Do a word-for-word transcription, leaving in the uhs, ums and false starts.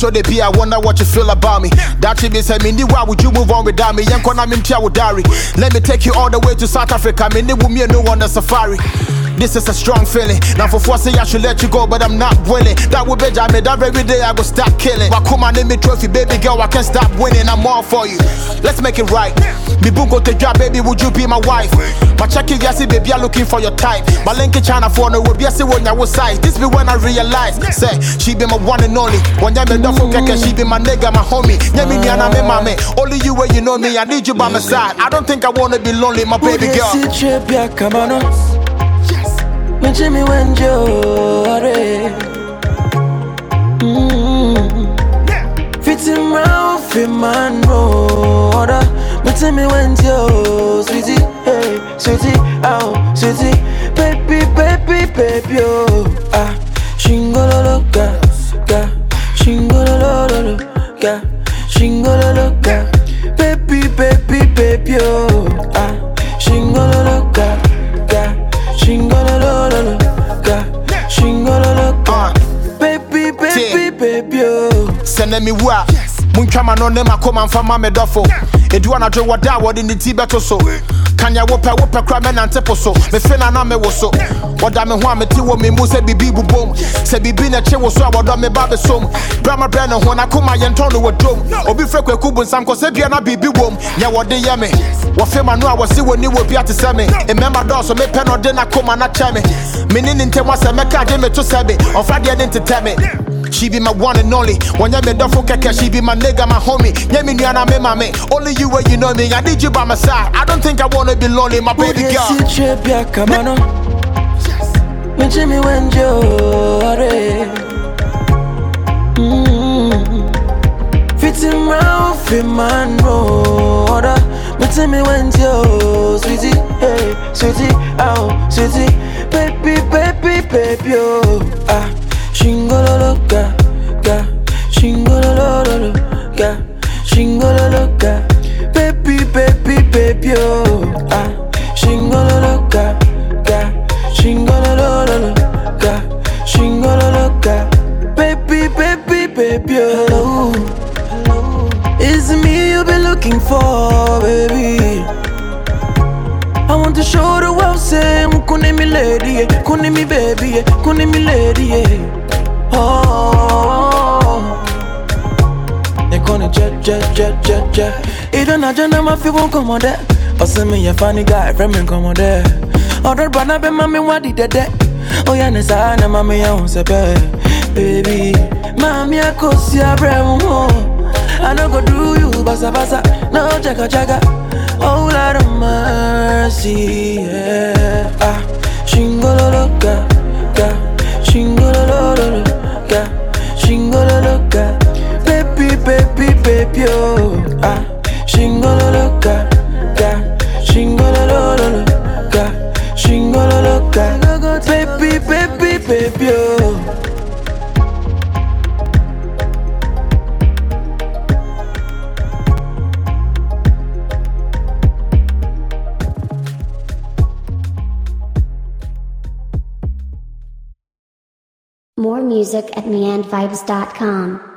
so they be, I wonder what you feel about me. That she be say, Mindy, why would you move on without me? Young Kona Mintia would diary. Let me take you all the way to South Africa. Mindy, with me, no on the safari. This is a strong feeling. Now for four say I should let you go, but I'm not willing. That would be jammed. That every day I go start killing. Wakuma name me trophy, baby girl, I can't stop winning. I'm all for you. Let's make it right. Me bungo te job, baby, would you be my wife? My check if you see, baby, I'm looking for your type. My link in China for no will be a see when I was size. This be when I realize, say, she be my one and only. When you me done for keke, she be my nigga, my homie. Nyami nyana me mame. Only you where you know me, I need you by my side. I don't think I wanna be lonely, my baby girl. When Jimmy went Jore, fitting round for man road. When Jimmy went yo, sweetie, hey, sweetie, oh, sweetie, baby, baby, baby, oh, ah, shingolo ga, ga, shingolo ga, shingolo ga, baby, baby, baby, oh, ah, shingolo ga, ga. Shingololo, ga, shingololo, ga, baby, baby, baby, oh. Send me wa. Munchama no nema koma mfama medofo. Edu anadwo wada wodi ni ti beto so. Kanya wope wope kra me nantepo so. Me fena na me wo so. Wada me ho ameti wo me mu se bibi bubom. Se bibi na che wo so abodo me ba be som. Brama bre no ho na koma yenton no wodom. Obi frekwe kubu nsam ko se bia na bibi wom. Nya wode ye me. Wo fe ma no a wo se woni wo bia te se me. E member do so me pe no de na koma na che me. Me ni ntem wa se me ka de me to sebe. Ofa de de ntete me. She be my one and only. When you me done for keke, she be my nigga, my homie. Yeah, me nyana me mame. Only you where you know me. I need you by my side. I don't think I wanna be lonely, my baby girl. When trip ya come on. When Jimmy went Jore, fitting round for man road. When Jimmy went yo, sweetie, hey, sweetie, oh, sweetie, baby, baby, baby, oh, ah. Shingololo ga, ga, shingololo ga, shingololo ga, baby, baby, baby, oh, ah, shingololo ga, ga, shingololo ga, shingololo ga, baby, baby, baby, oh. Hello, is it me you been looking for, baby? I want to show the world, say, kune mi lady, kune mi baby, kune mi lady, oh, they gonna jet, jet, jet, jet, jet. It don't know, John, my feet won't come on there. Or send me a funny guy, friend, me come on there. Or the brother, be mommy, what did that? Oh, yeah, Nessa, na mommy, I won't say, baby, mommy, I could see a brand more. I don't go do you, basa, basa, no, jagga, jagga. Oh, Lord of mercy, yeah. Ah, shingololo ga, ga, shingololo ga, shingololo ga, baby, baby, baby, oh. Ah, shingololo ga, ga, shingololo ga, shingololo ga, baby, baby, baby, oh. More music at me and vibes dot com.